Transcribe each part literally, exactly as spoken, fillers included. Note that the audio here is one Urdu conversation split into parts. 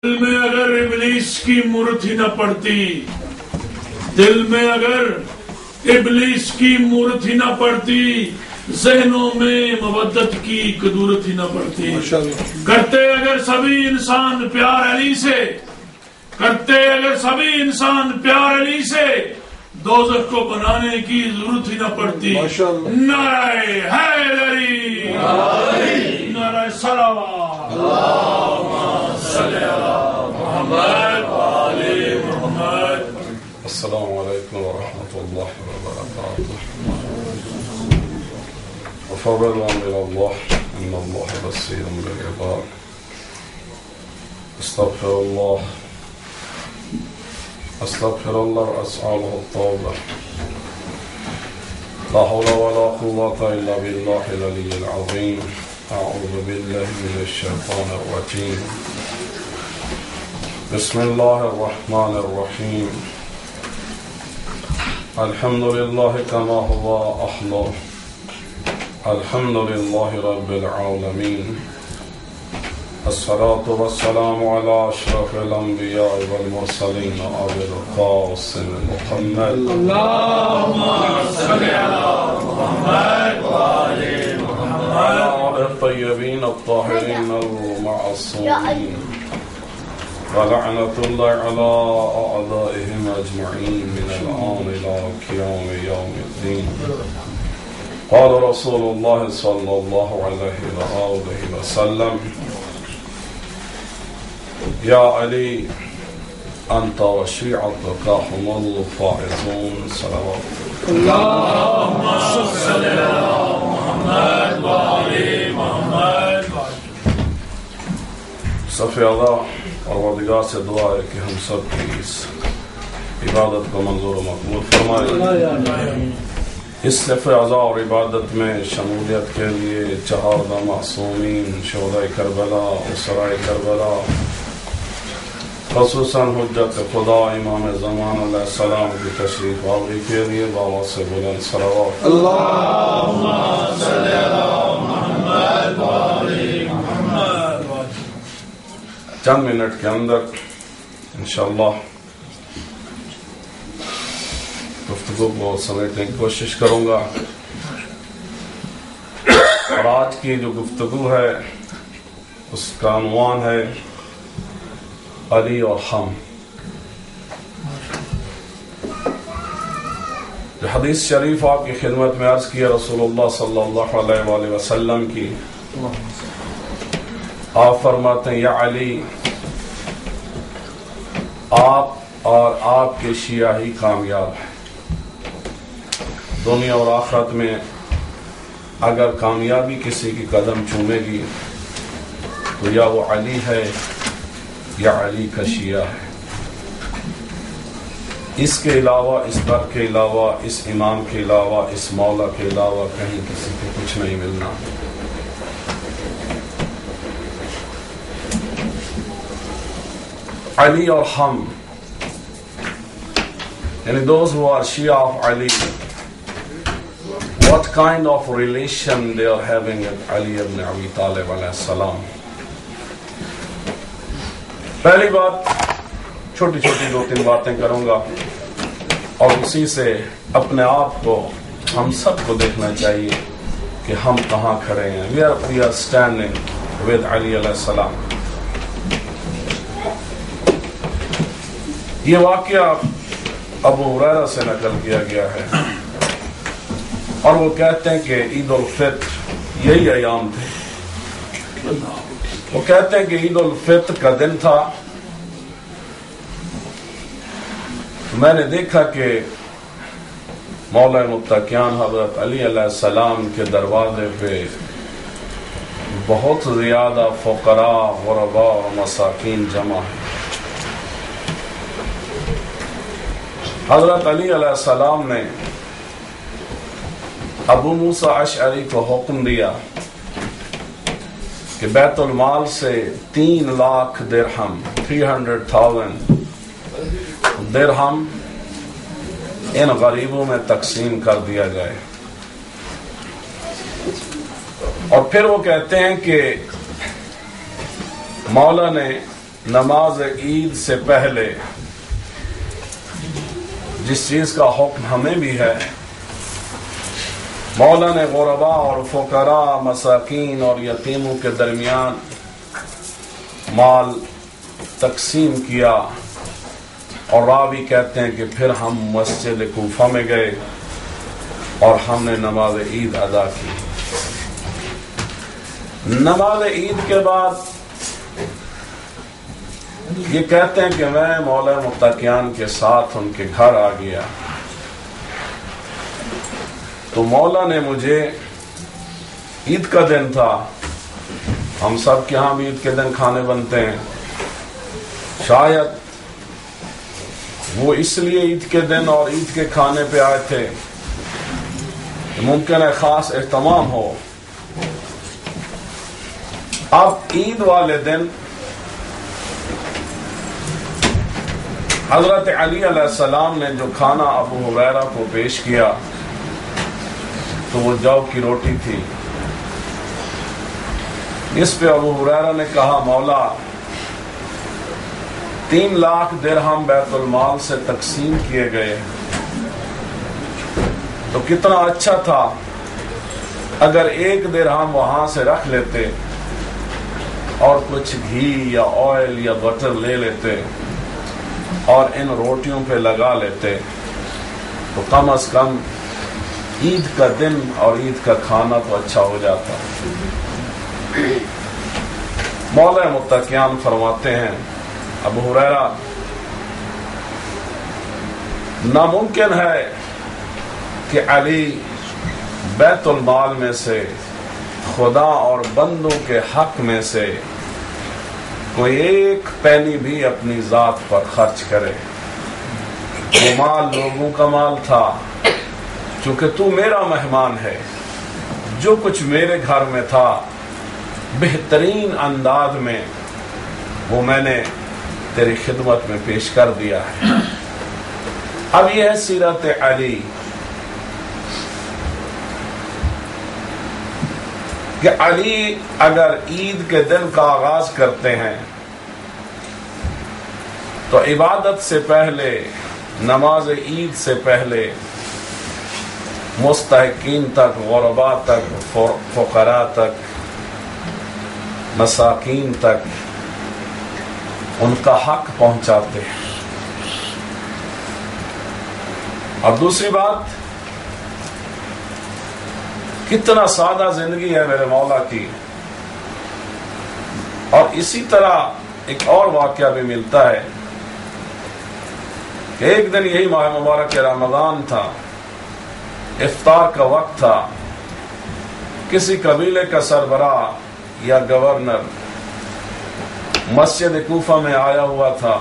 دل میں اگر ابلیس کی مورت ہی نہ پڑتی، دل میں اگر ابلیس کی مورت ہی نہ پڑتی، ذہنوں میں مودت کی قدورت ہی نہ پڑتی، کرتے اگر سبھی انسان پیار علی سے، کرتے اگر سبھی انسان پیار علی سے، دوزخ کو بنانے کی ضرورت ہی نہ پڑتی۔ نعرہ حیدری، نعرہ صلوات، اللہم صلی علی محمد وآل محمد۔ السلام علیکم ورحمۃ اللہ وبرکاتہ۔ وفوضوا إلى الله إن الله بصير بالعباد۔ استغفر الله استغفر الله وأسأله التوبة، لا حول ولا قوة إلا بالله العلي العظيم۔ أعوذ بالله من الشيطان الرجيم، بسم الله الرحمن الرحيم۔ الحمد لله كما هو أهله، الحمد لله رب العالمين، الصلاة والسلام على أشرف الأنبياء والمرسلين أبي القاسم محمد، اللهم صل على محمد وآل محمد، وعلى الطيبين الطاهرين المعصومين، ولعنة الله على أعدائهم أجمعين من الآن إلى قيام يوم الدين۔ قال رسول الله صلى الله عليه وآله وسلم: يا علي أنت وشيعتك هم الفائزون۔ صلوات اللهم صل على محمد وآل محمد۔ صف اعلیٰ پروردگار سے دعا ہے کہ ہم سب کی اس عبادت کو منظور و مقبول فرمائے۔ اس صف اعلیٰ اور عبادت میں شمولیت کے لیے چہاردہ معصومین، شہداء کربلا، اسرائے کربلا، خصوصاً حجت خدا امام زمان علیہ السلام کی تشریف آوری کے لیے بابا سے بلند صلوات۔ اللہم صلی علی محمد وآل محمد۔ چند منٹ کے اندر انشاءاللہ گفتگو کو سمیٹنے کی کوشش کروں گا، اور آج کی جو گفتگو ہے اس کا عنوان ہے علی اور ہم۔ جو حدیث شریف آپ کی خدمت میں عرض کیا رسول اللہ صلی اللہ علیہ وآلہ وسلم کی، آپ فرماتے ہیں یا علی، آپ اور آپ کے شیعہ ہی کامیاب ہیں۔ دنیا اور آخرت میں اگر کامیابی کسی کی قدم چومے گی تو یا وہ علی ہے یا علی کا شیعہ ہے۔ اس کے علاوہ، اس در کے علاوہ، اس امام کے علاوہ، اس مولا کے علاوہ کہیں کسی کو کچھ نہیں ملنا۔ علی اور ہم، یعنی those who are Shia of Ali, what kind of relation they are having with Ali ibn Abi Talib علیہ السلام۔ پہلی بات، چھوٹی چھوٹی دو تین باتیں کروں گا، اور اسی سے اپنے آپ کو، ہم سب کو دیکھنا چاہیے کہ ہم کہاں کھڑے ہیں۔ We are, we are standing with علی علیہ السلام۔ یہ واقعہ ابو ہریرہ سے نقل کیا گیا ہے، اور وہ کہتے ہیں کہ عید الفطر یہی ایام تھے۔ وہ کہتے ہیں کہ عید الفطر کا دن تھا، میں نے دیکھا کہ مولا متقیان حضرت علی علیہ السلام کے دروازے پہ بہت زیادہ فقراء، غرباء اور مساکین جمع ہیں۔ حضرت علی علیہ السلام نے ابو موسیٰ اشعری کو حکم دیا کہ بیت المال سے تین لاکھ درہم، تھری ہنڈریڈ تھاؤزینڈ درہم ان غریبوں میں تقسیم کر دیا جائے۔ اور پھر وہ کہتے ہیں کہ مولا نے نماز عید سے پہلے جس چیز کا حکم ہمیں بھی ہے، مولا نے غرباء اور فقراء، مساکین اور یتیموں کے درمیان مال تقسیم کیا، اور راوی کہتے ہیں کہ پھر ہم مسجد کوفہ میں گئے اور ہم نے نماز عید ادا کی۔ نماز عید کے بعد یہ کہتے ہیں کہ میں مولا متقیان کے ساتھ ان کے گھر آ گیا، تو مولا نے مجھے، عید کا دن تھا، ہم سب کے ہاں بھی عید کے دن کھانے بنتے ہیں، شاید وہ اس لیے عید کے دن اور عید کے کھانے پہ آئے تھے، ممکن ہے خاص اہتمام ہو۔ اب عید والے دن حضرت علی علیہ السلام نے جو کھانا ابو ہریرہ کو پیش کیا تو وہ جو کی روٹی تھی۔ اس پہ ابو ہریرہ نے کہا، مولا تین لاکھ درہم بیت المال سے تقسیم کیے گئے تو کتنا اچھا تھا اگر ایک درہم وہاں سے رکھ لیتے اور کچھ گھی یا آئل یا بٹر لے لیتے اور ان روٹیوں پہ لگا لیتے تو کم از کم عید کا دن اور عید کا کھانا تو اچھا ہو جاتا۔ مولا متقیان فرماتے ہیں، ابو ہریرہ ناممکن ہے کہ علی بیت المال میں سے خدا اور بندوں کے حق میں سے کوئی ایک پینی بھی اپنی ذات پر خرچ کرے، وہ مال لوگوں کا مال تھا، چونکہ تو میرا مہمان ہے، جو کچھ میرے گھر میں تھا بہترین انداز میں وہ میں نے تیری خدمت میں پیش کر دیا ہے۔ اب یہ ہے سیرت علی کہ علی اگر عید کے دن کا آغاز کرتے ہیں تو عبادت سے پہلے، نماز عید سے پہلے مستحقین تک، غرباء تک، فقراء تک، مساکین تک ان کا حق پہنچاتے ہیں۔ اور دوسری بات، کتنا سادہ زندگی ہے میرے مولا کی۔ اور اسی طرح ایک اور واقعہ بھی ملتا ہے کہ ایک دن یہی ماہ مبارک رمضان تھا، افطار کا وقت تھا، کسی قبیلے کا سربراہ یا گورنر مسجد کوفہ میں آیا ہوا تھا۔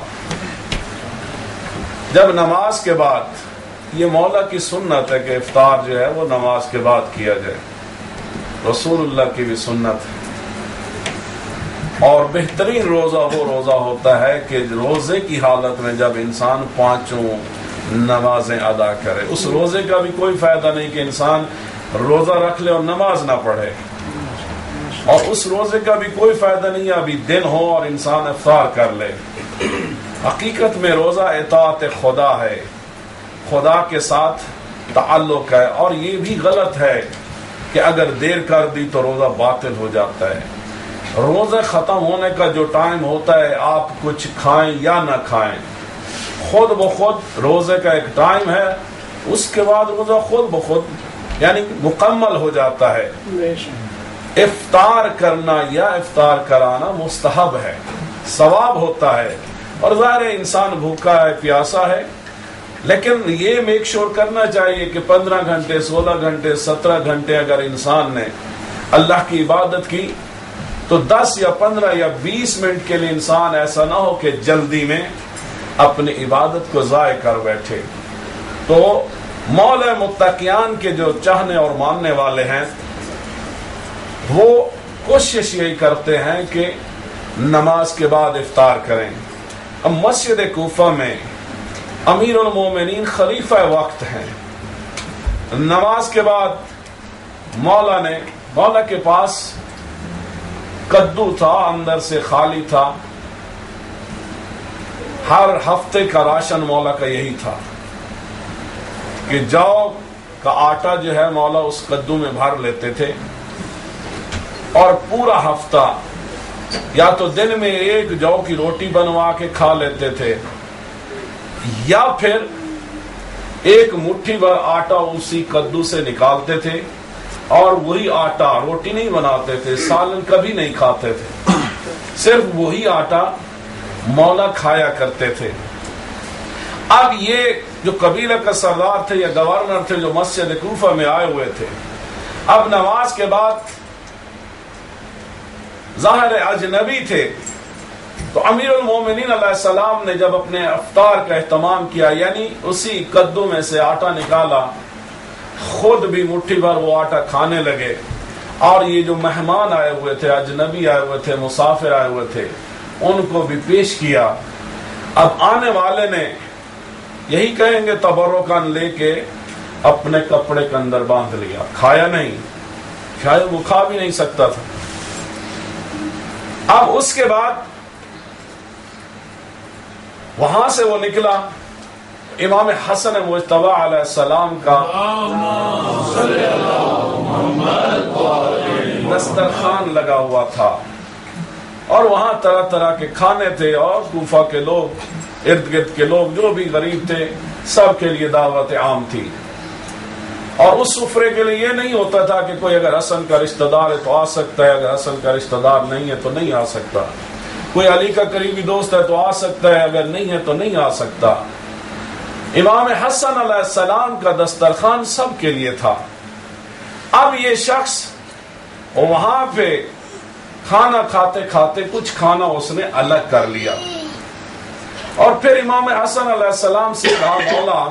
جب نماز کے بعد، یہ مولا کی سنت ہے کہ افطار جو ہے وہ نماز کے بعد کیا جائے، رسول اللہ کی بھی سنت ہے، اور بہترین روزہ وہ روزہ ہوتا ہے کہ روزے کی حالت میں جب انسان پانچوں نمازیں ادا کرے۔ اس روزے کا بھی کوئی فائدہ نہیں کہ انسان روزہ رکھ لے اور نماز نہ پڑھے، اور اس روزے کا بھی کوئی فائدہ نہیں ابھی دن ہو اور انسان افطار کر لے۔ حقیقت میں روزہ اطاعت خدا ہے، خدا کے ساتھ تعلق ہے، اور یہ بھی غلط ہے کہ اگر دیر کر دی تو روزہ باطل ہو جاتا ہے۔ روزہ ختم ہونے کا جو ٹائم ہوتا ہے، آپ کچھ کھائیں یا نہ کھائیں، خود بخود روزے کا ایک ٹائم ہے، اس کے بعد روزہ خود بخود یعنی مکمل ہو جاتا ہے۔ افطار کرنا یا افطار کرانا مستحب ہے، ثواب ہوتا ہے، اور ظاہر انسان بھوکا ہے، پیاسا ہے، لیکن یہ میک شور کرنا چاہیے کہ پندرہ گھنٹے، سولہ گھنٹے، سترہ گھنٹے اگر انسان نے اللہ کی عبادت کی تو دس یا پندرہ یا بیس منٹ کے لیے انسان ایسا نہ ہو کہ جلدی میں اپنی عبادت کو ضائع کر بیٹھے۔ تو مولا متقیان کے جو چاہنے اور ماننے والے ہیں وہ کوشش یہی کرتے ہیں کہ نماز کے بعد افطار کریں۔ اب مسجد کوفہ میں امیر المومنین خلیفہ وقت ہیں، نماز کے بعد مولا نے مولا کے پاس کدو تھا، اندر سے خالی تھا، ہر ہفتے کا راشن مولا کا یہی تھا کہ جو کا آٹا جو ہے مولا اس کدو میں بھر لیتے تھے اور پورا ہفتہ یا تو دن میں ایک جو کی روٹی بنوا کے کھا لیتے تھے یا پھر ایک مٹھی بھر آٹا اسی کدو سے نکالتے تھے اور وہی آٹا، روٹی نہیں بناتے تھے، سالن کبھی نہیں کھاتے تھے، صرف وہی آٹا مولا کھایا کرتے تھے۔ اب یہ جو قبیلہ کا سردار تھے یا گورنر تھے جو مسجد کوفہ میں آئے ہوئے تھے، اب نماز کے بعد ظاہر اجنبی تھے، تو امیر المومنین علیہ السلام نے جب اپنے افطار کا اہتمام کیا، یعنی اسی کدو میں سے آٹا نکالا، خود بھی مٹھی بھر وہ آٹا کھانے لگے، اور یہ جو مہمان آئے ہوئے تھے، اجنبی آئے ہوئے تھے، مسافر آئے ہوئے تھے، ان کو بھی پیش کیا۔ اب آنے والے نے یہی کہیں گے تبرکن لے کے اپنے کپڑے کے اندر باندھ لیا، کھایا نہیں، شاید وہ کھا بھی نہیں سکتا تھا۔ اب اس کے بعد وہاں سے وہ نکلا، امام حسن مجتبی علیہ السلام کا دسترخوان لگا ہوا تھا اور وہاں طرح طرح کے کھانے تھے، اور کوفہ کے لوگ، ارد گرد کے لوگ جو بھی غریب تھے، سب کے لیے دعوت عام تھی۔ اور اس سفرے کے لیے یہ نہیں ہوتا تھا کہ کوئی اگر حسن کا رشتہ دار ہے تو آ سکتا ہے، اگر حسن کا رشتہ دار نہیں ہے تو نہیں آ سکتا، کوئی علی کا قریبی دوست ہے تو آ سکتا ہے، اگر نہیں ہے تو نہیں آ سکتا۔ امام حسن علیہ السلام کا دسترخوان سب کے لیے تھا۔ اب یہ شخص وہاں پہ کھانا کھاتے کھاتے کچھ کھانا اس نے الگ کر لیا، اور پھر امام حسن علیہ السلام سے کہا، مولا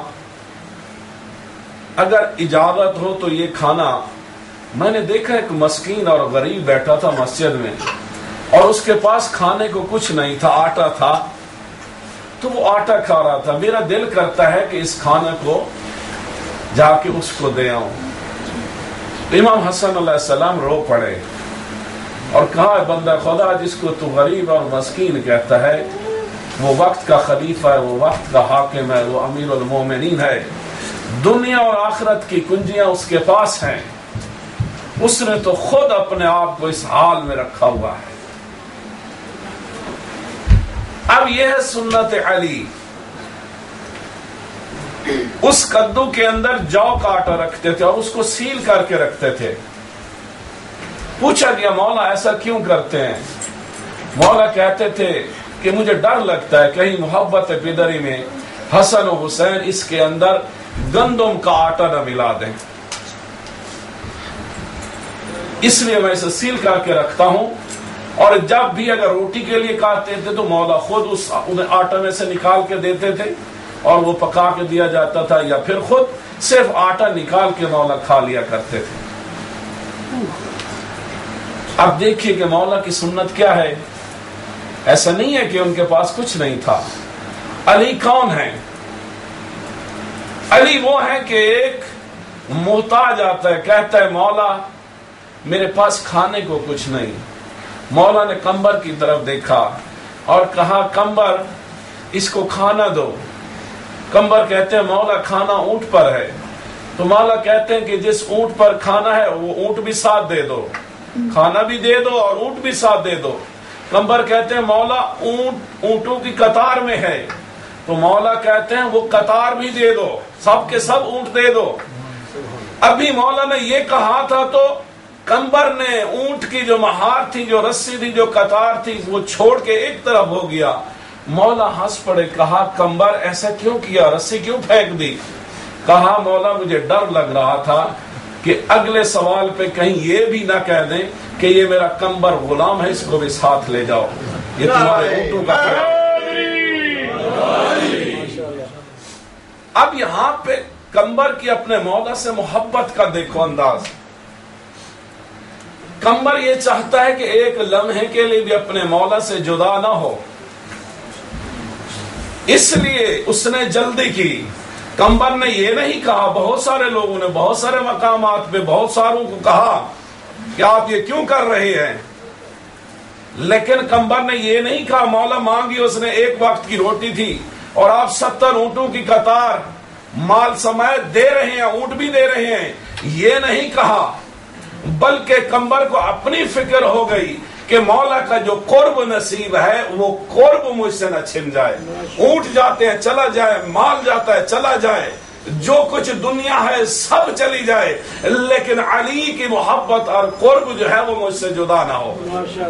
اگر اجازت ہو تو یہ کھانا، میں نے دیکھا ایک مسکین اور غریب بیٹھا تھا مسجد میں اور اس کے پاس کھانے کو کچھ نہیں تھا، آٹا تھا، تو وہ آٹا کھا رہا تھا، میرا دل کرتا ہے کہ اس کھانے کو جا کے اس کو دے آؤں۔ امام حسن علیہ السلام رو پڑے اور کہا، بندہ خدا جس کو تو غریب اور مسکین کہتا ہے، وہ وقت کا خلیفہ ہے، وہ وقت کا حاکم ہے، وہ امیر المومنین ہے، دنیا اور آخرت کی کنجیاں اس کے پاس ہیں، اس نے تو خود اپنے آپ کو اس حال میں رکھا ہوا ہے۔ اب یہ ہے سنت علی، اس کدو کے اندر جو کا آٹا رکھتے تھے اور اس کو سیل کر کے رکھتے تھے۔ پوچھا گیا، مولا ایسا کیوں کرتے ہیں؟ مولا کہتے تھے کہ مجھے ڈر لگتا ہے کہیں محبت پدری میں حسن و حسین اس کے اندر گندم کا آٹا نہ ملا دیں، اس لیے میں اسے سیل کر کے رکھتا ہوں، اور جب بھی اگر روٹی کے لیے کہتے تھے تو مولا خود اس آٹا میں سے نکال کے دیتے تھے اور وہ پکا کے دیا جاتا تھا، یا پھر خود صرف آٹا نکال کے مولا کھا لیا کرتے تھے۔ اب دیکھیے کہ مولا کی سنت کیا ہے۔ ایسا نہیں ہے کہ ان کے پاس کچھ نہیں تھا۔ علی کون ہے؟ علی وہ ہے کہ ایک محتاج آتا ہے، کہتا ہے مولا میرے پاس کھانے کو کچھ نہیں۔ مولا نے کمبر کی طرف دیکھا اور کہا، کمبر اس کو کھانا دو۔ کمبر کہتے ہیں، مولا کھانا اونٹ پر ہے۔ تو مولا کہتے ہیں کہ جس اونٹ پر کھانا ہے وہ اونٹ بھی ساتھ دے دو، کھانا بھی دے دو اور اونٹ بھی ساتھ دے دو۔ کمبر کہتے ہیں، مولا اونٹ اونٹوں کی قطار میں ہے۔ تو مولا کہتے ہیں وہ قطار بھی دے دو، سب کے سب اونٹ دے دو۔ ابھی مولا نے یہ کہا تھا تو کمبر نے اونٹ کی جو مہار تھی، جو رسی تھی، جو قطار تھی، وہ چھوڑ کے ایک طرف ہو گیا۔ مولا ہنس پڑے، کہا کمبر ایسا کیوں کیا، رسی کیوں پھینک دی؟ کہا مولا مجھے ڈر لگ رہا تھا کہ اگلے سوال پہ کہیں یہ بھی نہ کہہ دیں کہ یہ میرا کمبر غلام ہے، اس کو بھی ساتھ لے جاؤ، یہ تمہارے اونٹوں کا خیال۔ اب یہاں پہ کمبر کی اپنے مولا سے محبت کا دیکھو انداز۔ کمبر یہ چاہتا ہے کہ ایک لمحے کے لیے بھی اپنے مولا سے جدا نہ ہو، اس لیے اس نے جلدی کی۔ کمبر نے یہ نہیں کہا، بہت سارے لوگوں نے بہت سارے مقامات پہ بہت ساروں کو کہا کہ آپ یہ کیوں کر رہے ہیں؟ لیکن کمبر نے یہ نہیں کہا مولا مانگی اس نے ایک وقت کی روٹی تھی اور آپ ستر اونٹوں کی قطار مال سمیت دے رہے ہیں، اونٹ بھی دے رہے ہیں، یہ نہیں کہا، بلکہ کمبر کو اپنی فکر ہو گئی کہ مولا کا جو قرب نصیب ہے وہ قرب مجھ سے نہ چھن جائے، اونٹ جاتے ہیں چلا جائے، مال جاتا ہے چلا جائے، جو کچھ دنیا ہے سب چلی جائے، لیکن علی کی محبت اور قرب جو ہے وہ مجھ سے جدا نہ ہو۔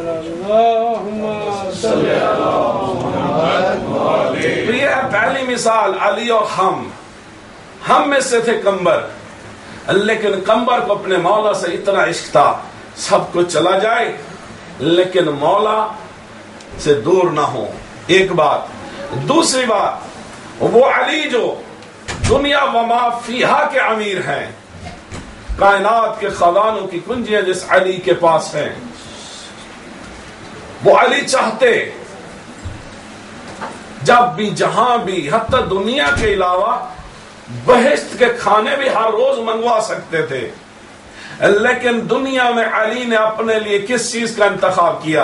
یہ ہے پہلی مثال، علی اور ہم ہم میں سے تھے کمبر، لیکن کمبر کو اپنے مولا سے اتنا عشق تھا سب کچھ چلا جائے لیکن مولا سے دور نہ ہو، ایک بات۔ دوسری بات، وہ علی جو دنیا وما فیہا کے امیر ہیں، کائنات کے خزانوں کی کنجیاں جس علی کے پاس ہیں، وہ علی چاہتے جب بھی جہاں بھی حتی دنیا کے علاوہ بہشت کے کھانے بھی ہر روز منگوا سکتے تھے، لیکن دنیا میں علی نے اپنے لیے کس چیز کا انتخاب کیا؟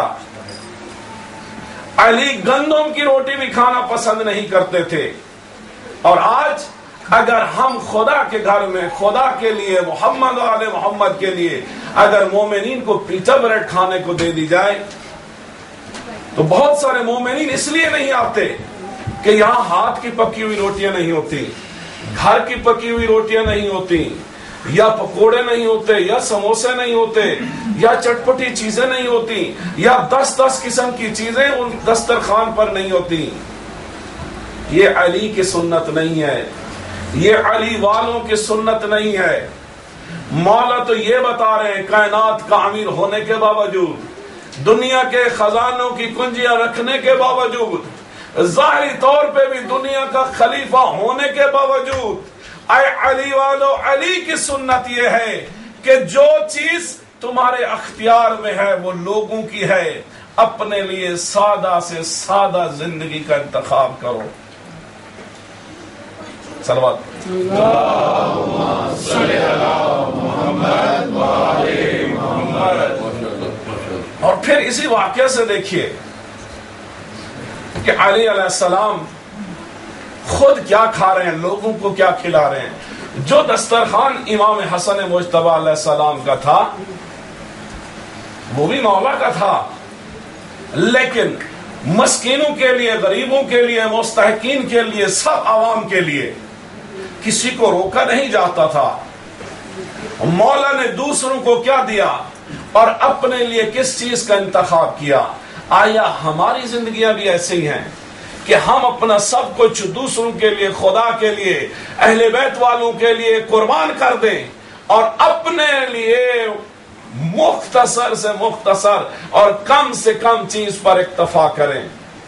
علی گندم کی روٹی بھی کھانا پسند نہیں کرتے تھے۔ اور آج اگر ہم خدا کے گھر میں خدا کے لیے محمد و آل محمد کے لیے اگر مومنین کو پیٹا بریڈ کھانے کو دے دی جائے تو بہت سارے مومنین اس لیے نہیں آتے کہ یہاں ہاتھ کی پکی ہوئی روٹیاں نہیں ہوتی، گھر کی پکی ہوئی روٹیاں نہیں ہوتی، یا پکوڑے نہیں ہوتے، یا سموسے نہیں ہوتے، یا چٹپٹی چیزیں نہیں ہوتی، یا دس دس قسم کی چیزیں ان دسترخوان پر نہیں ہوتی۔ یہ علی کی سنت نہیں ہے، یہ علی والوں کی سنت نہیں ہے۔ مولا تو یہ بتا رہے ہیں کائنات کا امیر ہونے کے باوجود، دنیا کے خزانوں کی کنجیاں رکھنے کے باوجود، ظاہری طور پہ بھی دنیا کا خلیفہ ہونے کے باوجود، اے علی والو، علی کی سنت یہ ہے کہ جو چیز تمہارے اختیار میں ہے وہ لوگوں کی ہے، اپنے لیے سادہ سے سادہ زندگی کا انتخاب کرو۔ صلوات اور پھر اسی واقعے سے دیکھیے کہ علی علیہ السلام خود کیا کھا رہے ہیں، لوگوں کو کیا کھلا رہے ہیں۔ جو دسترخوان امام حسن مجتبی علیہ السلام کا تھا وہ بھی مولا کا تھا، لیکن مسکینوں کے لیے، غریبوں کے لیے، مستحقین کے لیے، سب عوام کے لیے کسی کو روکا نہیں جاتا تھا۔ مولا نے دوسروں کو کیا دیا اور اپنے لیے کس چیز کا انتخاب کیا؟ آیا ہماری زندگیاں بھی ایسے ہی ہیں کہ ہم اپنا سب کچھ دوسروں کے لیے، خدا کے لیے، اہل بیت والوں کے لیے قربان کر دیں اور اپنے لیے مختصر سے مختصر اور کم سے کم چیز پر اکتفا کریں؟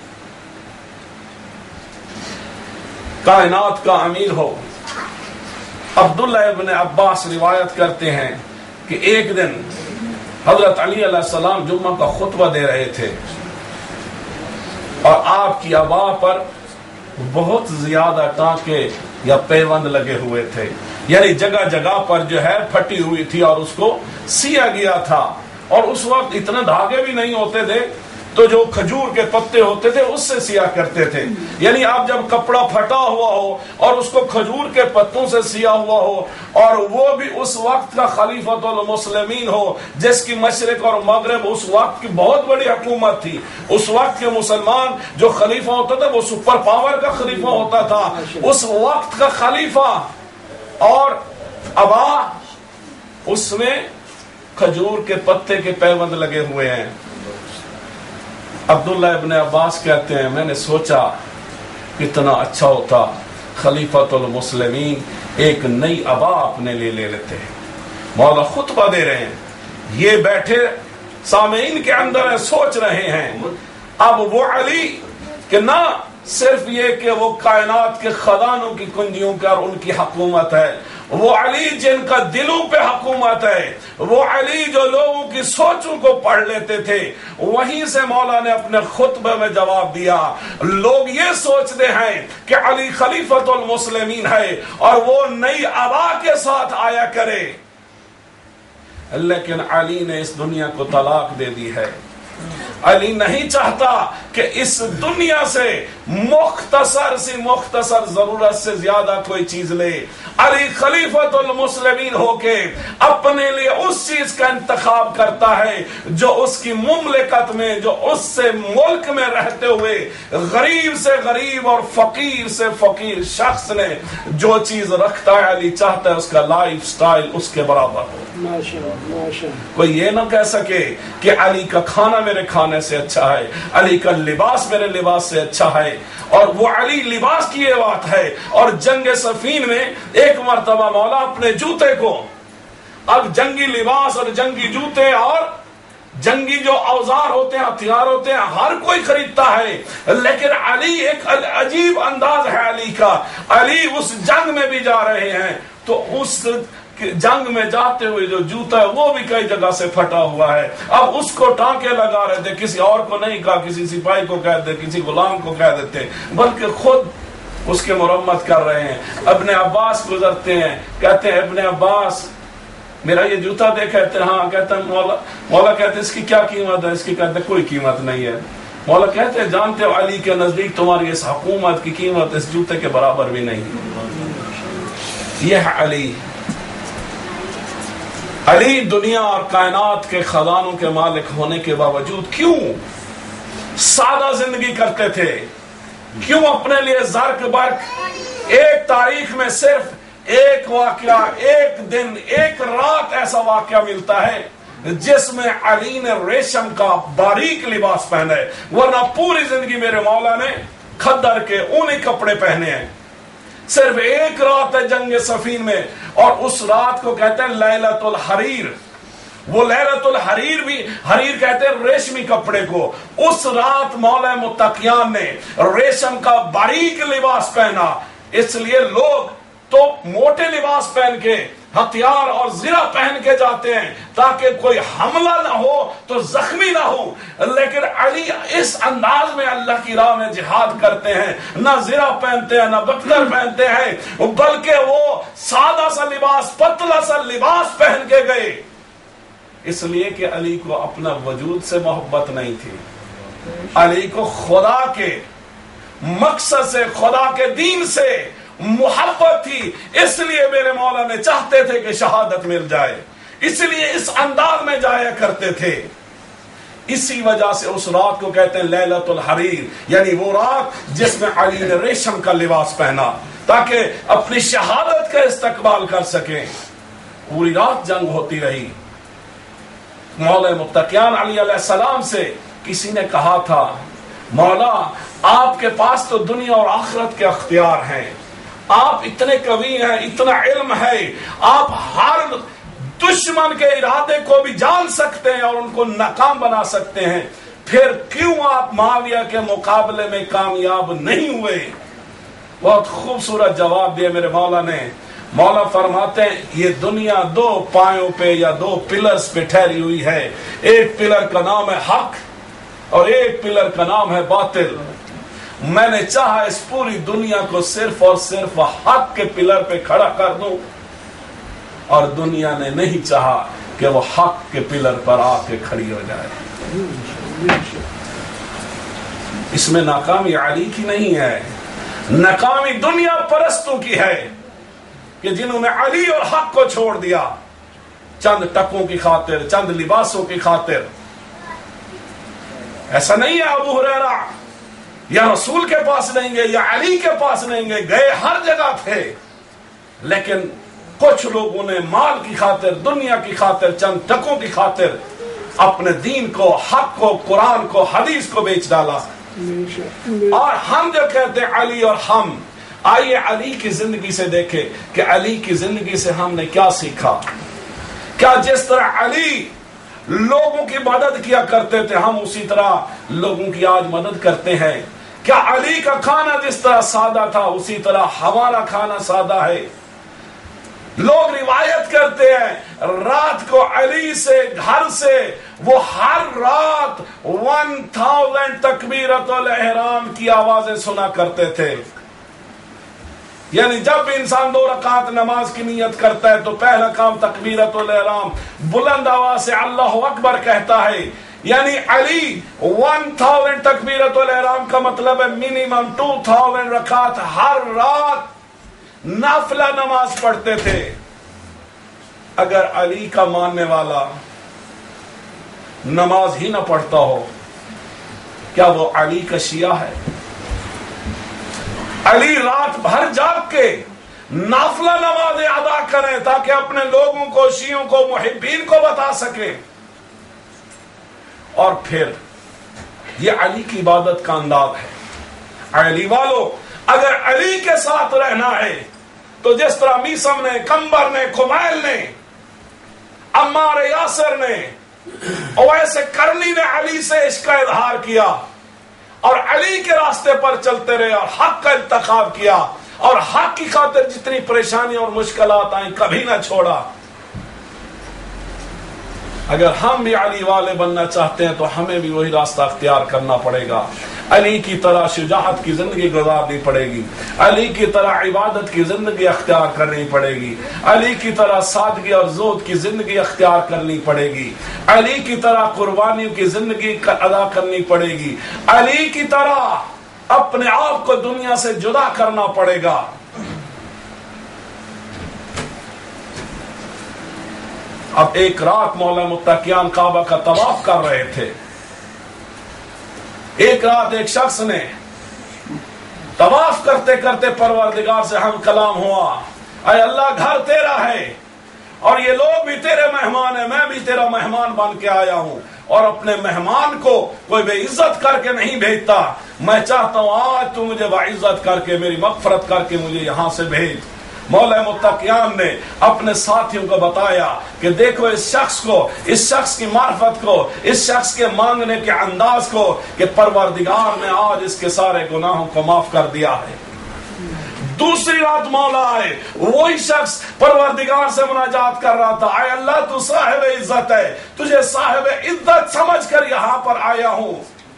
کائنات کا امیر ہو۔ عبداللہ ابن عباس روایت کرتے ہیں کہ ایک دن حضرت علی علیہ السلام جمعہ کا خطبہ دے رہے تھے اور آپ کی ابا پر بہت زیادہ ٹانکے یا پیوند لگے ہوئے تھے، یعنی جگہ جگہ پر جو ہے پھٹی ہوئی تھی اور اس کو سیا گیا تھا، اور اس وقت اتنے دھاگے بھی نہیں ہوتے تھے تو جو کھجور کے پتے ہوتے تھے اس سے سیا کرتے تھے، یعنی آپ جب کپڑا پھٹا ہوا ہو اور اس کو کھجور کے پتوں سے سیا ہوا ہو، اور وہ بھی اس وقت کا خلیفۃ المسلمین ہو جس کی مشرق اور مغرب اس وقت کی بہت بڑی حکومت تھی، اس وقت کے مسلمان جو خلیفہ ہوتا تھا وہ سپر پاور کا خلیفہ ہوتا تھا، اس وقت کا خلیفہ، اور ابا اس میں کھجور کے پتے کے پیوند لگے ہوئے ہیں۔ عبداللہ ابن عباس کہتے ہیں میں نے سوچا کتنا اچھا ہوتا خلیفۃ المسلمین ایک نئی ابا اپنے لیے لے لیتے ہیں۔ مولا خطبہ دے رہے ہیں، یہ بیٹھے سامعین کے اندر ہیں، سوچ رہے ہیں اب وہ علی کہ نہ صرف یہ کہ وہ کائنات کے خزانوں کی کنجیوں کا اور ان کی حکومت ہے، وہ علی جن کا دلوں پہ حکومت ہے، وہ علی جو لوگوں کی سوچوں کو پڑھ لیتے تھے۔ وہیں سے مولا نے اپنے خطبے میں جواب دیا، لوگ یہ سوچتے ہیں کہ علی خلیفۃ المسلمین ہے اور وہ نئی ابا کے ساتھ آیا کرے، لیکن علی نے اس دنیا کو طلاق دے دی ہے، علی نہیں چاہتا کہ اس دنیا سے مختصر سی مختصر ضرورت سے زیادہ کوئی چیز لے. علی خلیفۃ المسلمین ہو کے اپنے لیے اس چیز کا انتخاب کرتا ہے جو اس کی مملکت میں، جو اس سے ملک میں رہتے ہوئے غریب سے غریب اور فقیر سے فقیر شخص نے جو چیز رکھتا ہے علی چاہتا ہے اس کا لائف سٹائل اس کے برابر ہو. کوئی یہ نہ کہہ سکے کہ علی کا کھانا میرے کھانے سے اچھا ہے، علی کا لباس میرے لباس سے اچھا ہے. اور وہ علی لباس کی یہ بات ہے. اور جنگ صفین میں ایک مرتبہ مولا اپنے جوتے کو، اب جنگی لباس اور جنگی جوتے اور جنگی جو اوزار ہوتے ہیں، ہتھیار ہوتے ہیں، ہر کوئی خریدتا ہے، لیکن علی ایک عجیب انداز ہے علی کا. علی اس جنگ میں بھی جا رہے ہیں تو اس جنگ میں جاتے ہوئے جو جوتا ہے وہ بھی کئی جگہ سے پھٹا ہوا ہے. اب اس کو ٹانکے لگا رہے تھے، کسی اور کو نہیں کہا، کسی سپاہی کو کہہ دیتے، کسی غلام کو کہہ دیتے، بلکہ خود اس کے مرمت کر رہے ہیں. ابن عباس گزرتے ہیں، کہتے ہیں ابن عباس میرا یہ جوتا دیکھا ہے؟ ہاں. کہتے ہیں مولا مولا کہتے ہیں اس کی کیا قیمت ہے؟ اس کی کہتے ہیں کوئی قیمت نہیں ہے. مولا کہتے ہیں جانتے ہو علی کے نزدیک تمہاری اس حکومت کی قیمت اس جوتے کے برابر بھی نہیں. یہ ہے علی. علی دنیا اور کائنات کے خزانوں کے مالک ہونے کے باوجود کیوں سادہ زندگی کرتے تھے؟ کیوں اپنے لیے زرق برق؟ ایک تاریخ میں صرف ایک واقعہ، ایک دن، ایک رات ایسا واقعہ ملتا ہے جس میں علی نے ریشم کا باریک لباس پہنا ہے، ورنہ پوری زندگی میرے مولا نے کھدر کے اونی کپڑے پہنے ہیں. صرف ایک رات ہے جنگ صفین میں، اور اس رات کو کہتے ہیں لیلۃ الحریر. وہ لیلۃ الحریر بھی، حریر کہتے ہیں ریشمی کپڑے کو. اس رات مولا متقیان نے ریشم کا باریک لباس پہنا. اس لیے لوگ تو موٹے لباس پہن کے، ہتھیار اور زرہ پہن کے جاتے ہیں تاکہ کوئی حملہ نہ ہو تو زخمی نہ ہو، لیکن علی اس انداز میں اللہ کی راہ میں جہاد کرتے ہیں، نہ زرہ پہنتے ہیں، نہ بختر پہنتے ہیں، بلکہ وہ سادہ سا لباس، پتلا سا لباس پہن کے گئے. اس لیے کہ علی کو اپنا وجود سے محبت نہیں تھی، علی کو خدا کے مقصد سے، خدا کے دین سے محبت تھی. اس لیے میرے مولا نے چاہتے تھے کہ شہادت مل جائے، اس لیے اس انداز میں جایا کرتے تھے. اسی وجہ سے اس رات کو کہتے ہیں لیلۃ الحریر، یعنی وہ رات جس میں علی نے ریشم کا لباس پہنا تاکہ اپنی شہادت کا استقبال کر سکیں. پوری رات جنگ ہوتی رہی. مولا متقیان علی علیہ السلام سے کسی نے کہا تھا مولا آپ کے پاس تو دنیا اور آخرت کے اختیار ہیں، آپ اتنے قوی ہیں، اتنا علم ہے، آپ ہر دشمن کے ارادے کو بھی جان سکتے ہیں اور ان کو ناکام بنا سکتے ہیں، پھر کیوں آپ معاویہ کے مقابلے میں کامیاب نہیں ہوئے؟ بہت خوبصورت جواب دیا میرے مولا نے. مولا فرماتے ہیں یہ دنیا دو پایوں پہ یا دو پلرز پہ ٹھہری ہوئی ہے. ایک پلر کا نام ہے حق اور ایک پلر کا نام ہے باطل. میں نے چاہا اس پوری دنیا کو صرف اور صرف حق کے پلر پہ کھڑا کر دوں، اور دنیا نے نہیں چاہا کہ وہ حق کے پلر پر آ کے کھڑی ہو جائے. اس میں ناکامی علی کی نہیں ہے، ناکامی دنیا پرستوں کی ہے کہ جنہوں نے علی اور حق کو چھوڑ دیا چند ٹکوں کی خاطر، چند لباسوں کی خاطر. ایسا نہیں ہے ابو ہریرہ یا رسول کے پاس نہیں گئے یا علی کے پاس نہیں گئے، گئے ہر جگہ تھے، لیکن کچھ لوگوں نے مال کی خاطر، دنیا کی خاطر، چند ٹکوں کی خاطر اپنے دین کو، حق کو، قرآن کو، حدیث کو بیچ ڈالا. اور ہم جو کہتے ہیں علی اور ہم، آئیے علی کی زندگی سے دیکھیں کہ علی کی زندگی سے ہم نے کیا سیکھا. کیا جس طرح علی لوگوں کی مدد کیا کرتے تھے ہم اسی طرح لوگوں کی آج مدد کرتے ہیں؟ کیا علی کا کھانا جس طرح سادہ تھا اسی طرح ہمارا کھانا سادہ ہے؟ لوگ روایت کرتے ہیں رات کو علی سے گھر سے وہ ہر رات ون تھاؤزینڈ تکبیرۃ الاحرام کی آوازیں سنا کرتے تھے. یعنی جب بھی انسان دو رکعت نماز کی نیت کرتا ہے تو پہلا کام تکبیرۃ الاحرام، بلند آواز سے اللہ اکبر کہتا ہے. یعنی علی ون تھاؤزینڈ تکبیرۃ الاحرام کا مطلب ہے منیمم ٹو تھاؤزینڈ رکعت ہر رات نافلہ نماز پڑھتے تھے. اگر علی کا ماننے والا نماز ہی نہ پڑھتا ہو کیا وہ علی کا شیعہ ہے؟ علی رات بھر جاگ کے نافلہ نمازیں ادا کریں تاکہ اپنے لوگوں کو، شیعوں کو، محبین کو بتا سکے. اور پھر یہ علی کی عبادت کا انداز ہے. علی والو اگر علی کے ساتھ رہنا ہے تو جس طرح میسم نے، کمبر نے، کمیل نے، عمار یاسر نے، اویس کرنی نے علی سے عشق کا اظہار کیا اور علی کے راستے پر چلتے رہے اور حق کا انتخاب کیا اور حق کی خاطر جتنی پریشانیاں اور مشکلات آئیں کبھی نہ چھوڑا. اگر ہم بھی علی والے بننا چاہتے ہیں تو ہمیں بھی وہی راستہ اختیار کرنا پڑے گا. علی کی طرح شجاعت کی زندگی گزارنی پڑے گی. علی کی طرح عبادت کی زندگی اختیار کرنی پڑے گی. علی کی طرح سادگی اور زہد کی زندگی اختیار کرنی پڑے گی. علی کی طرح قربانیوں کی زندگی ادا کرنی پڑے گی. علی کی طرح اپنے آپ کو دنیا سے جدا کرنا پڑے گا. اب ایک رات مولا متقیان کعبہ کا طواف کر رہے تھے. ایک رات ایک شخص نے طواف کرتے کرتے پروردگار سے ہم کلام ہوا، اے اللہ گھر تیرا ہے اور یہ لوگ بھی تیرے مہمان ہیں، میں بھی تیرا مہمان بن کے آیا ہوں اور اپنے مہمان کو کوئی بے عزت کر کے نہیں بھیجتا. میں چاہتا ہوں آج تو مجھے باعزت کر کے میری مغفرت کر کے مجھے یہاں سے بھیج. مولا متقیان نے اپنے ساتھیوں کو بتایا کہ دیکھو اس شخص کو، اس شخص کی معرفت کو، اس شخص کے مانگنے کے انداز کو کہ پروردگار نے آج اس کے سارے گناہوں کو معاف کر دیا ہے. دوسری رات مولا آئے، وہی شخص پروردگار سے مناجات کر رہا تھا، اے اللہ تو صاحب عزت ہے، تجھے صاحب عزت سمجھ کر یہاں پر آیا ہوں،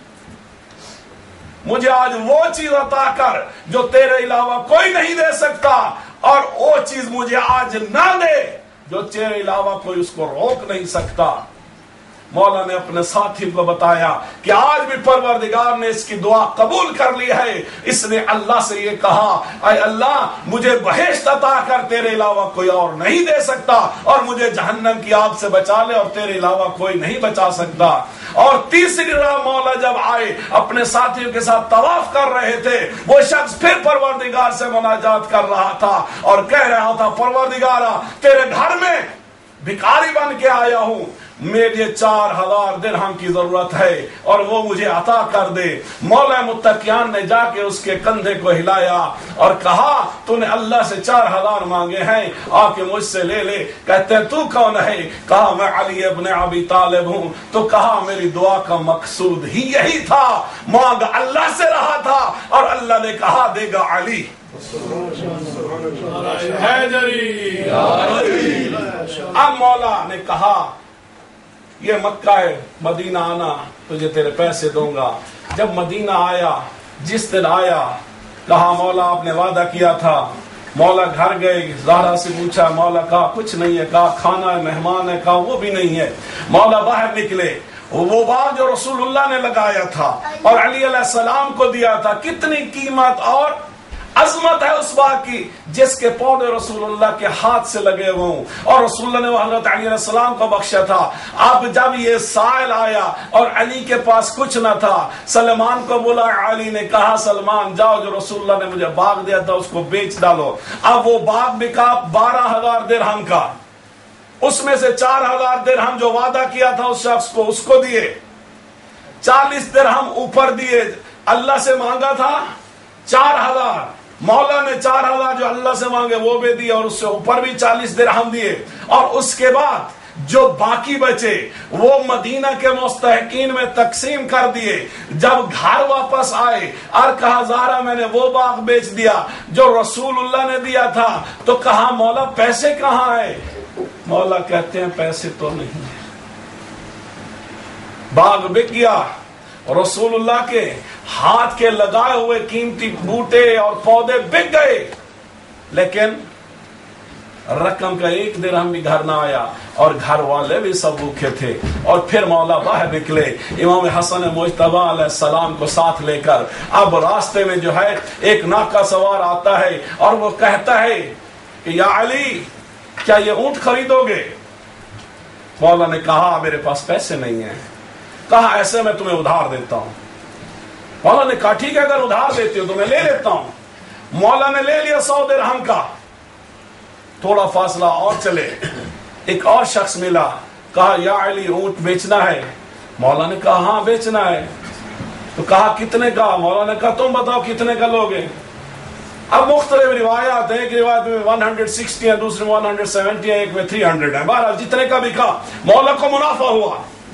مجھے آج وہ چیز عطا کر جو تیرے علاوہ کوئی نہیں دے سکتا اور وہ چیز مجھے آج نہ دے جو تیرے علاوہ کوئی اس کو روک نہیں سکتا. مولا نے اپنے ساتھی کو بتایا کہ آج بھی پروردگار نے اس کی دعا قبول کر لی ہے. اس نے اللہ سے یہ کہا، اے اللہ مجھے بہشت عطا کر، تیرے علاوہ کوئی اور نہیں دے سکتا، اور مجھے جہنم کی آگ سے بچا لے اور تیرے علاوہ کوئی نہیں بچا سکتا. اور تیسری رات مولا جب آئے اپنے ساتھیوں کے ساتھ طواف کر رہے تھے، وہ شخص پھر پروردگار سے مناجات کر رہا تھا اور کہہ رہا تھا، پروردگارا تیرے گھر میں بھکاری بن کے آیا ہوں، میرے چار ہزار درہم کی ضرورت ہے اور وہ مجھے عطا کر دے. مولا متقیان نے جا کے اس کے کندھے کو ہلایا اور کہا، تو نے اللہ سے چار ہزار مانگے ہیں، آ کے مجھ سے لے لے. کہتے ہیں تو کون ہے؟ کہا میں علی ابن ابی طالب ہوں. تو کہا میری دعا کا مقصود ہی یہی تھا، مانگ اللہ سے رہا تھا اور اللہ نے کہا دے گا علی. اب مولا نے کہا یہ مکہ ہے، مدینہ آنا تجھے تیرے پیسے دوں گا. جب مدینہ آیا، جس دن آیا کہا مولا آپ نے وعدہ کیا تھا. مولا گھر گئے، زہرا سے پوچھا، مولا کہا کچھ نہیں ہے. کہا کھانا ہے، مہمان ہے. کہا وہ بھی نہیں ہے. مولا باہر نکلے، وہ باغ جو رسول اللہ نے لگایا تھا اور علی علیہ السلام کو دیا تھا، کتنی قیمت اور عظمت ہے اس باغ کی جس کے پودے رسول اللہ کے ہاتھ سے لگے ہوئے ہوں، اور رسول اللہ نے وہ حضرت علی علیہ السلام کو بخشا تھا. اب جب یہ سائل آیا اور علی کے پاس کچھ نہ تھا، سلمان کو بولا. علی نے کہا سلمان جاؤ، جو رسول اللہ نے مجھے باغ دیا تھا اس کو بیچ ڈالو. اب وہ باغ بکا بارہ ہزار درہم کا، اس میں سے چار ہزار درہم جو وعدہ کیا تھا اس شخص کو اس کو دیے، چالیس درہم اوپر دیے. اللہ سے مانگا تھا چار ہزار، مولا نے چار ہزار جو اللہ سے مانگے وہ بھی دیے اور اس سے اوپر بھی چالیس درہم دیے. اور اس کے بعد جو باقی بچے وہ مدینہ کے مستحقین میں تقسیم کر دیے. جب گھر واپس آئے اور کہا زہرا میں نے وہ باغ بیچ دیا جو رسول اللہ نے دیا تھا. تو کہا مولا پیسے کہاں ہے؟ مولا کہتے ہیں پیسے تو نہیں ہے، باغ بک گیا. رسول اللہ کے ہاتھ کے لگائے ہوئے قیمتی بوٹے اور پودے بک گئے، لیکن रकम का एक दिरहम भी घर ना आया और घर वाले भी सब भूखे थे। और फिर मौला बाहर निकले इमाम हसन मुज्तबा अलैहिस्सलाम को साथ लेकर। अब रास्ते में जो है एक नाका सवार आता है और वो कहता है कि या अली, क्या ये ऊंट खरीदोगे? मौला ने कहा मेरे पास पैसे नहीं है। कहा ऐसे मैं तुम्हें उधार देता हूं। मौला ने कहा ठीक है, अगर उधार देते हो तो मैं ले लेता हूं। मौला ने ले लिया सौ दिरहम का। थोड़ा फासला और चले, एक और शख्स मिला। कहा या अली, ऊंट बेचना है? मौला ने कहा हाँ बेचना है। तो कहा कितने का? मौला ने कहा तुम बताओ कितने का लोगे? अब मुख्तलिफ रिवायात है, एक रिवायत में एक सौ साठ है, दूसरे में एक सौ सत्तर है, एक में तीन सौ है। बहरहाल जितने का बिका मौला को मुनाफा हुआ।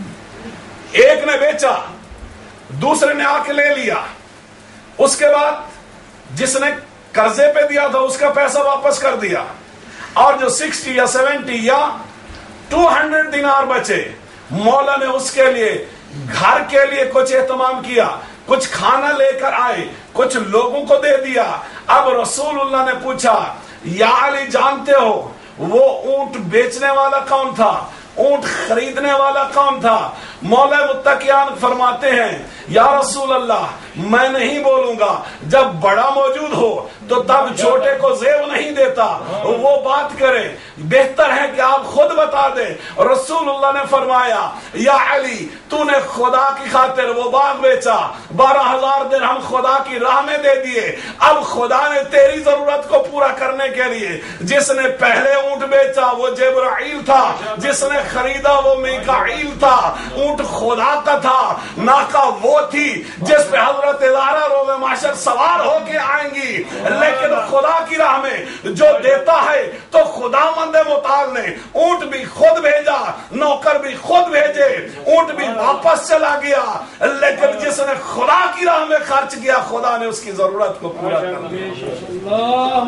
एक ने बेचा, दूसरे ने आके ले लिया। उसके बाद जिसने कर्जे पे दिया था उसका पैसा वापस कर दिया, और जो साठ या सत्तर या दो सौ दिनार बचे, मौला ने उसके लिए घर के लिए कुछ एहतमाम किया, कुछ खाना लेकर आए, कुछ लोगों को दे दिया। अब रसूलुल्लाह ने पूछा या अली, जानते हो वो ऊंट बेचने वाला कौन था, ऊंट खरीदने वाला कौन था? मौला मुत्तकियान फरमाते हैं या रसूल अल्लाह, मैं नहीं बोलूंगा। जब बड़ा मौजूद हो तो तब छोटे को जेब नहीं देता, वो बात करे, बेहतर है कि आप खुद बता दें। रसूलुल्लाह ने फरमाया या अली, तूने खुदा की खातिर वो बाग बेचा, बारह हजार दिरहम खुदा की राह में दे दिए। अब खुदा ने तेरी जरूरत को पूरा करने के लिए जिसने पहले ऊंट बेचा वो जिब्राइल था, जिसने खरीदा वो मीकाईल था। ऊंट खुदा का था, नाका वो थी जिस पे हजरत ज़हरा रोज़े महशर सवार होके आएंगी। लेकिन खुदा की राह में जो देता है तो खुदावंद मुताल ने ऊंट भी खुद भेजा, नौकर भी खुद भेजे, ऊंट भी वापस चला गया। लेकिन जिसने खुदा की राह में खर्च किया खुदा ने उसकी जरूरत को पूरा कर दिया।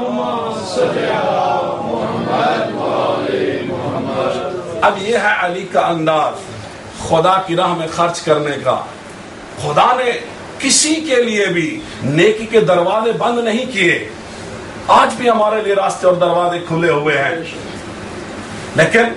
अब यह है अली का अंदाज खुदा की राह में खर्च करने का। खुदा ने किसी के लिए भी नेकी के दरवाजे बंद नहीं किए। आज भी हमारे लिए रास्ते और दरवाजे खुले हुए हैं, लेकिन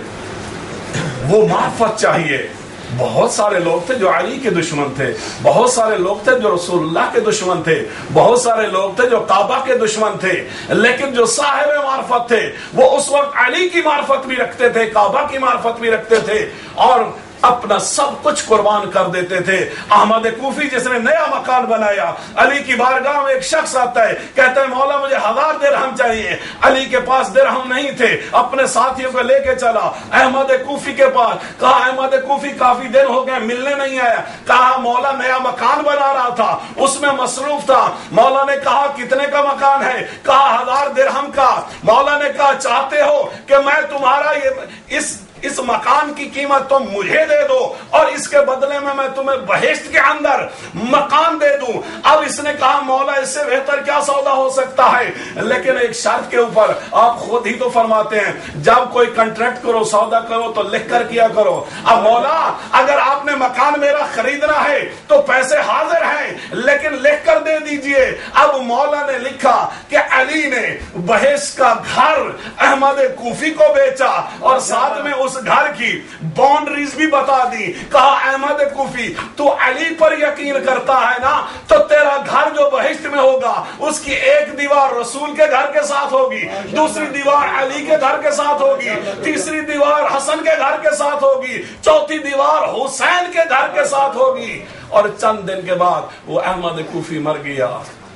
वो मार्फत चाहिए। बहुत सारे लोग थे जो अली के दुश्मन थे, बहुत सारे लोग थे जो रसूलुल्लाह के दुश्मन थे, बहुत सारे लोग थे जो काबा के दुश्मन थे, लेकिन जो साहिब मार्फत थे वो उस वक्त अली की मार्फत भी रखते थे, काबा की मार्फत भी रखते थे और अपना सब कुछ कुर्बान कर देते थे। अहमद कूफी जिसने नया मकान बनाया, अली की बारगाह में एक शख्स आता है, कहता है मौला मुझे हजार दिरहम चाहिए। अली के पास दिरहम नहीं थे, अपने साथियों को लेके चला अहमद कूफी के पास। कहा अहमद कूफी काफी दिन हो गए मिलने नहीं आया। कहा मौला नया मकान बना रहा था, उसमें मसरूफ था। मौला ने कहा कितने का मकान है? कहा हजार दिरहम का। मौला ने कहा चाहते हो कि मैं तुम्हारा ये इस इस मकान की कीमत तुम मुझे दे दो और इसके बदले में मैं तुम्हें बहिश्त के अंदर मकान दे दूं। अब इसने कहा मौला इससे बेहतर क्या सौदा हो सकता है, लेकिन एक शर्त के ऊपर। आप खुद ही तो फरमाते हैं जब कोई कॉन्ट्रैक्ट करो, सौदा करो तो लिख कर किया करो। अब मौला अगर आपने मकान मेरा खरीदना है तो पैसे हाजिर हैं, लेकिन लिख कर दे दीजिए। अब मौला ने लिखा कि अली ने बहिश्त का घर अहमद कूफी को बेचा और साथ में उस घर की बाउंड्रीज भी बता दी। कहा अहमद कूफी तू अली पर यकीन करता है ना, तो तेरा घर जो बहिश्त में होगा उसकी एक दीवार रसूल के घर के साथ होगी, दूसरी दीवार अली के घर के साथ होगी, तीसरी दीवार हसन के घर के साथ होगी, चौथी दीवार हुसैन के घर के साथ होगी। और चंद दिन के बाद वो अहमद कूफी मर गया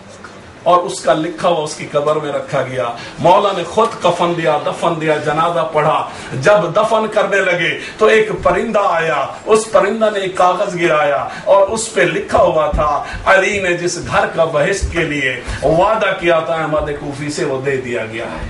और उसका लिखा हुआ उसकी कब्र में रखा गया। मौला ने खुद कफन दिया, दफन दिया, जनाजा पढ़ा। जब दफन करने लगे तो एक परिंदा आया, उस परिंदा ने एक कागज गिराया और उस पे लिखा हुआ था अली ने जिस घर का बहिश्त के लिए वादा किया था अहमद कूफी से वो दे दिया गया है।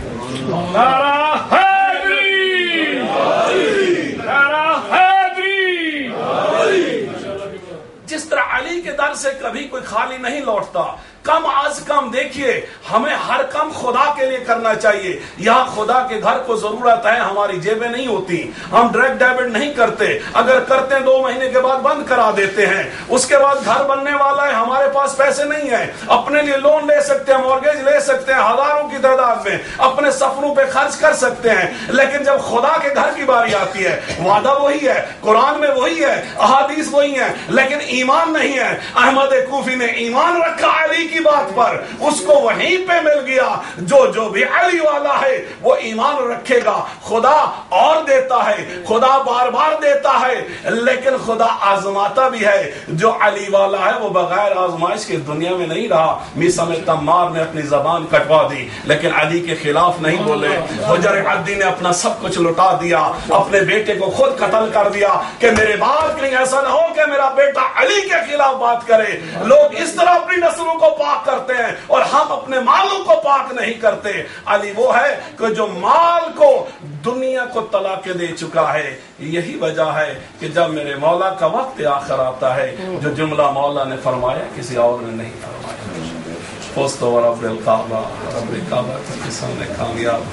जिस तरह अली के दर से कभी कोई खाली नहीं लौटता, कम आज कम देखिए, हमें हर काम खुदा के लिए करना चाहिए। यहाँ खुदा के घर को जरूरत है, हमारी जेबें नहीं होती, हम डायरेक्ट डेबिट नहीं करते, अगर करते हैं दो महीने के बाद बंद करा देते हैं। उसके बाद घर बनने वाला है, हमारे पास पैसे नहीं है, अपने लिए लोन ले सकते हैं, मॉर्गेज ले सकते हैं, हजारों की तादाद में अपने सपनों पे खर्च कर सकते हैं। लेकिन जब खुदा के घर की बारी आती है, वादा वही है, कुरान में वही है, अहादीस वही है, लेकिन ईमान नहीं है। अहमद कूफी ने ईमान रखा अली की बात पर, उसको वहीं पे मिल गया। जो जो भी अली वाला है वो ईमान रखेगा। खुदा और देता है, खुदा बार बार देता है, लेकिन खुदा आजमाता भी है। जो अली वाला है वो बगैर आजमाइश के दुनिया में नहीं रहा। मीसा में तम्मार ने अपनी जबान कटवा दी, लेकिन अली के खिलाफ नहीं बोले। हुजर अद्दी ने अपना सब कुछ लुटा दिया, अपने बेटे को खुद कत्ल कर दिया कि मेरे बाप कहीं ऐसा ना हो कि मेरा बेटा अली के खिलाफ बात करे। लोग इस तरह अपनी नस्लों को पाक करते हैं और हम अपने मालों को पाक नहीं करते। अली वो है कि जो माल को दुनिया को तलाक दे चुका है। यही वजह है कि जब मेरे मौला का वक्त आखिर आता है, जो जुमला मौला ने फरमाया किसी और ने नहीं फरमाया। दोस्तों रब्बिल काबा, रब्बिल काबा के किसान ने कामयाब।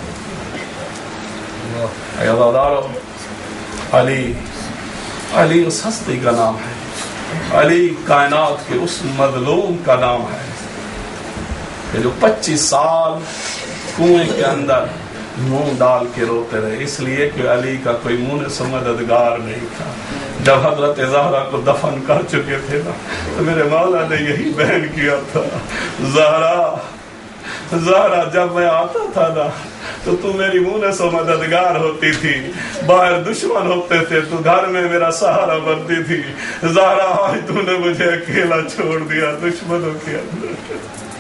अली अली उस हस्ती का नाम है, अली कायनात के उस मजलूम का नाम है कि जो पच्चीस साल कुएं के अंदर मुंह डाल के रोते रहे, इसलिए कि अली का कोई मुंह से मददगार नहीं था। जब हजरत ज़हरा को दफन कर चुके थे ना, तो मेरे मौला ने यही बयान किया था, ज़हरा ज़हरा जब मैं आता था ना तो तू मेरी मुंह से मददगार होती थी, बाहर दुश्मन होते थे, तू घर में मेरा सहारा बनती थी। ज़हरा आज तूने मुझे अकेला छोड़ दिया दुश्मनों के अंदर।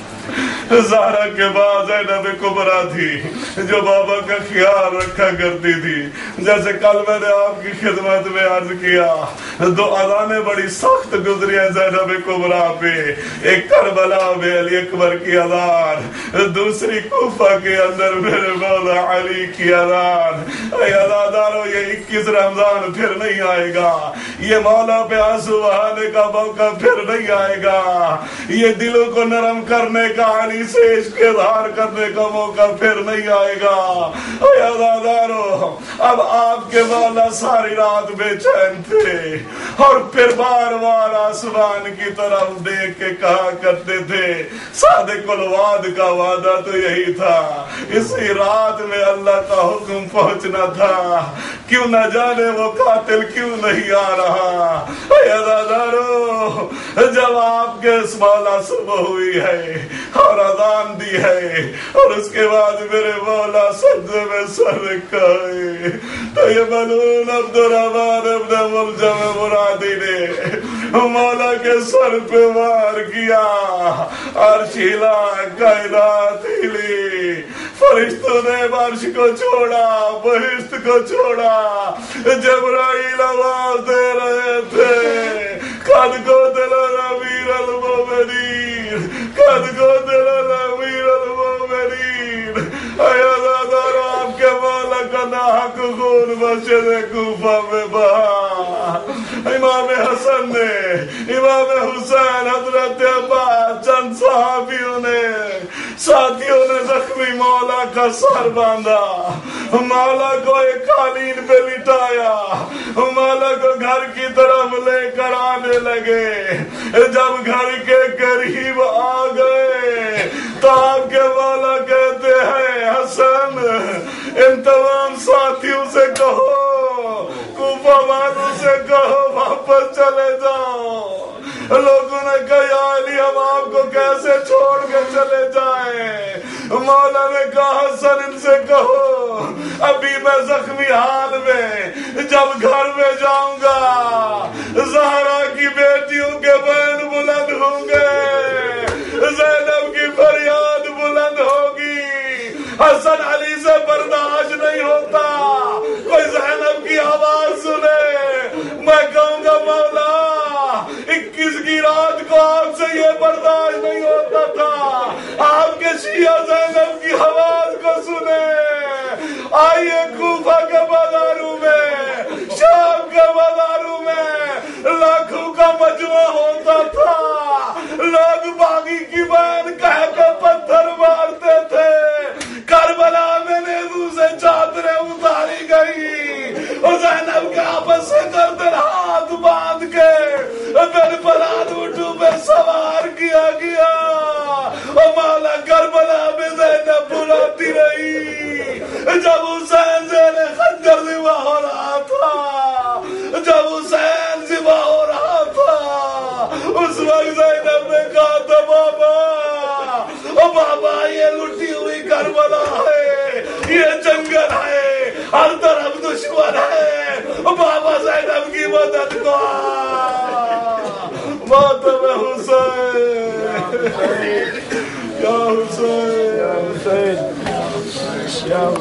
ज़हरा के बाद ज़ैनब कुबरा थी जो बाबा का ख्याल रखा करती थी। जैसे कल मैंने आपकी खिदमत में अर्ज किया, दो अज़ानें बड़ी सख्त गुजरी है ज़ैनब कुबरा पे। एक करबला में अली अकबर की अज़ान, दूसरी कूफा के अंदर मेरे मौला अली की अज़ान। अज़ादारों, ये इक्कीस रमजान फिर नहीं आएगा, ये मौला पे आंसू बहाने का मौका फिर नहीं आएगा, ये दिलों को नरम करने का, अली से इश्क इज़हार करने का मौका फिर नहीं आएगा। अज़ादारों, अब आपके मौला सारी रात बेचैन थे और फिर बार बार आसमान की तरफ देख के कहा करते थे, सादिकुल वाद का वादा तो यही था, इसी रात में अल्लाह का हुक्म पहुंचना था, क्यों न जाने वो कातिल क्यों नहीं आ रहा। अज़ादारों, जब आपके मौला सुबह हुई है और अज़ान दी है और उसके बाद मेरे मौला सजदे में सर रखा है, तो ये मलून अब्दुर्रहमान इब्न मुलजम मुरादी ने मौला के सर पे वार किया। अर्श हिला, कायनात हिली, फरिश्तों ने अर्श को छोड़ा, बहिश्त को छोड़ा, जबराइल आवाज दे रहे थे, कद को दिल अमीर अल-मोमिनीन, कद को दिल अमीर अल-मोमिनीन। अज़ादारों, आपके मौला का नाहक खून मस्जिद कूफा में बहा। इमाम हसन ने, इमाम हुसैन, हजरत अब्बास, चंद सहाबियों ने, साथियों ने जख्मी मौला का सर बांधा, मौला को एक कालीन पे लिटाया, मौला को घर की तरफ लेकर आने लगे। जब घर के करीब आ गए तो आपके मौला कहते हैं, हसन, इन तमाम साथियों से कहो, कूफा वालों से कहो वापस चले जाओ। लोगों ने कहा, अली हम आपको कैसे छोड़ के चले जाएं। मौला ने कहा, हसन इनसे कहो, अभी मैं जख्मी हाल में जब घर में जाऊंगा, ज़हरा की बेटियों के बैन बुलंद होंगे, ज़ैनब की फरियाद बुलंद होगी। हसन अली से बर्दाश्त नहीं होता कोई ज़ैनब की आवाज सुने। मैं कहूंगा, मौला इक्कीस की रात को आपसे ये बर्दाश्त नहीं होता था, आपके शिया ज़ैनब की आवाज को सुने। आइए कूफा के बाजारों में, शाम के बाजारों में लाखों का मजमा होता था, लोग बागी की बैन ہر طرف دشمن ہے، بابا زینب کی مدد کو ماتم حسین یا حسین یا حسین.